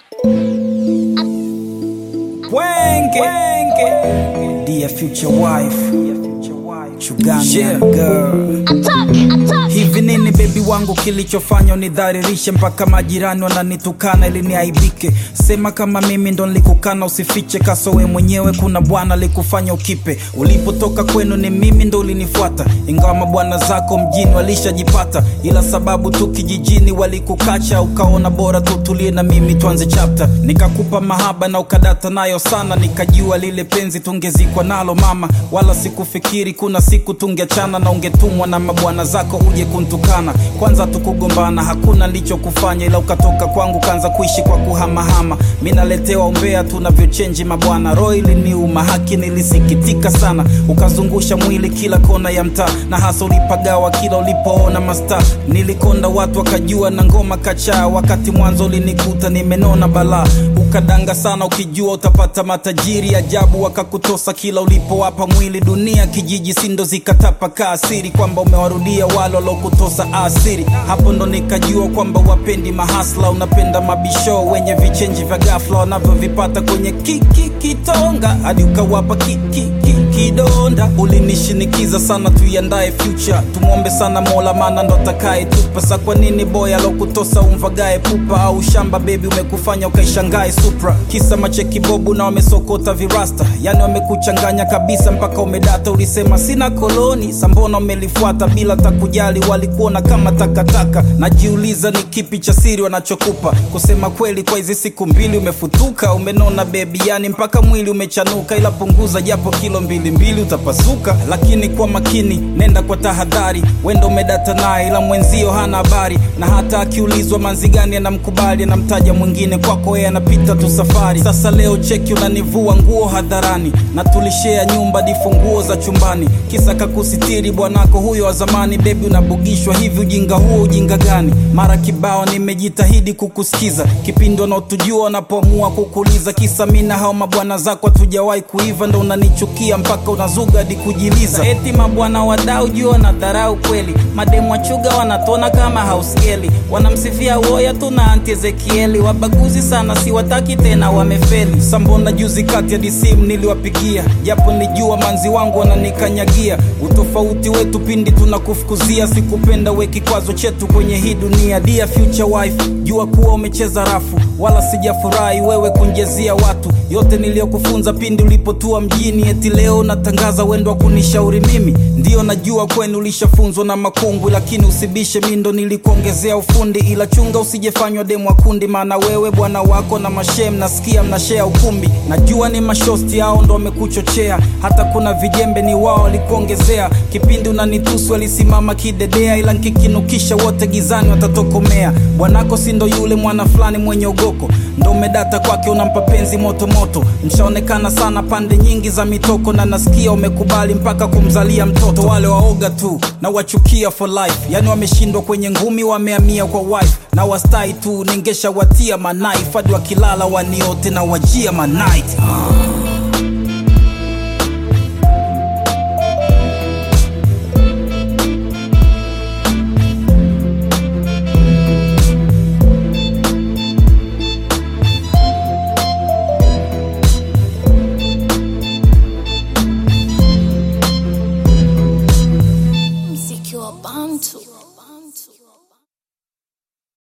Wenge, dear future wife, Chuganya girl. Hivi nini baby wangu kilichofanya unidharirishe mpaka majirani wananitukana ili niaibike? Sema kama mimi ndo nilikukana usifiche, kaso we mwenyewe kuna bwana alikufanya ukipe. Ulipotoka kwenu ni mimi ndo ulinifuata, ingawa mabwana zako mjini walishajipata, ila sababu tu kijijini walikukacha, ukaona bora tutulie na mimi tuanze chapter. Nikakupa mahaba na ukadata nayo sana, nikajua lile penzi tungezikwa nalo mama, wala sikufikiri kuna siku tungeachana na ungetumwa na mabwana zako uje kuntukana. Kwanza tukugombana hakuna nilichokufanya, ila ukatoka kwangu kaanza kuishi kwa kuhamahama. Mimi naletewa umbea tunavyochange mabwana, roho iliniuma, haki nilisikitika sana. Ukazungusha mwili kila kona ya mtaa, na hasa ulipagawa kila ulipoona masta. Nilikonda watu wakajua na ngoma kachaa, wakati mwanzo ulinikuta nimenona balaa. Ukadanga sana ukijua utapata matajiri ajabu, wakakutosa kila ulipowapa mwili. Dunia kijiji sindo zikatapa kaasiri kwamba umewarudia wale walokutosa asiri. Hapo ndo nikajua kwamba wapendi mahasla, unapenda mabisho wenye vichenji vya ghafla wanavyovipata kwenye kitonga, hadi ukawapa kidonda. Ulinishinikiza sana tuiandae future, tumuombe sana Mola maana ndo atakaye tupa. Sa kwa nini boy alokutosa umvagae pupa, au shamba baby umekufanya ukaishangae Supra? Kisa macheki bobu na wamesokota virasta, yani wamekuchanganya kabisa mpaka umedata. Ulisema sina koloni, sambona umelifuata bila takujali, walikuona kama takataka. Najiuliza ni kipi cha siri wanachokupa, kusema kweli kwa hizi siku mbili umefutuka. Umenona baby yani mpaka mwili umechanuka, ila punguza japo kilo 2 utapasuka. Lakini kwa makini nenda kwa tahadhari, wendo umedata naye ila mwenzio hana habari, na hata akiulizwa manzi gani anamkubali anamtaja mwingine, kwako yeye anapita tu safari. Sasa leo cheki unanivua nguo hadharani, na tulishare nyumba difunguo za chumbani, kisa kakusitiri bwanako huyo wa zamani. Baby unabugishwa hivi, ujinga huo ujinga gani? Mara kibao nimejitahidi kukusikiza, kipindi unaotujua wanapoamua kukuliza. Kisa mina hao mabwana zako hatujawahi kuiva, ndo unanichukia mpaka unazuga hadi kujiliza. Eti mabwana wadau jua na dharau kweli, mademu wachuga wanatona kama house girl, wanamsifia woya tuna Auntie Ezekieli. Wabaguzi sana siwataki tena wamefeli. Sambona juzi kati ya disimu niliwapigia, japo nijua manzi wangu wananikanyagia. Utofauti wetu pindi tunakufukuzia, sikupenda we kikwazo chetu kwenye hii dunia. Dear future wife, jua kuwa umecheza rafu, wala sijafurahi wewe kunjezia watu yote niliokufunza pindi ulipotua mjini. Eti leo natangaza wendo wa kunishauri mimi, ndio najua kwenu ulishafunzwa na makungwi, lakini usibishe mindo nilikuongezea ufundi. Ila chunga usijefanywa demu wa kundi, maana wewe bwana wako na mashem nasikia mnashare ukumbi. Najua ni mashosti hao ndo wamekuchochea, hata kuna vijembe ni wao walikuongezea. Kipindi unanitusu walisimama kidedea, ila nkikinukisha wote gizani watatokomea. Bwanako sindo yule mwana fulani mwenye ugoko, ndo umedata kwake unampa penzi moto moto. Mshaonekana sana pande nyingi za mitoko, na nasikia umekubali mpaka kumzalia mtoto. Wale waoga tu na wachukia for life, yani wameshindwa kwenye ngumi wamehamia kwa wife. Na wastai tu ningesha watia manaife, hadi wakilala waniote na wajia manight.